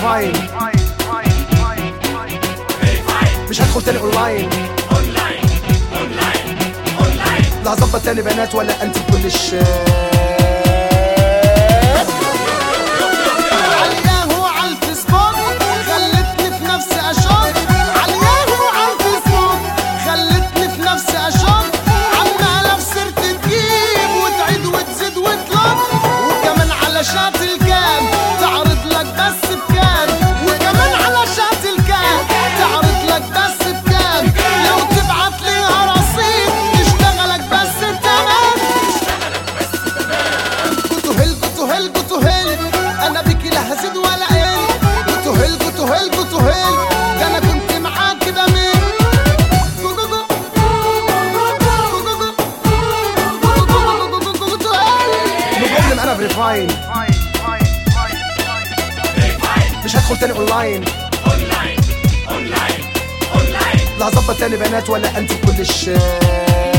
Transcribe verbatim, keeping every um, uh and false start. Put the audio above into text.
فيريفاين، مش هدخل تاني اونلاين لا هظبط تاني بنات ولا انت كل الشات. علياهو عالفيسبوك خلتني في نفسي اشك، علياهو عالفيسبوك خلتني في نفسي اشك، عمالة في سيرتي تجيب وتعيد وتزيد وتلط، وكمان على شات الكام تعرض لك بس بكام، وكمان على شات الكام تعرض لك بس بكام، لو تبعت ليها رصيد تشتغلك بس بتمام. كنتو هل كنتو هل كنتو هل انا بيكي لا هزيد ولا قل، كنتو هل كنتو هل كنتو هل ده انا كنت معاك بمين. نقول انا فيريفاين، مش هدخل تاني اونلاين لا هظبط تاني بنات ولا انت كل الشات.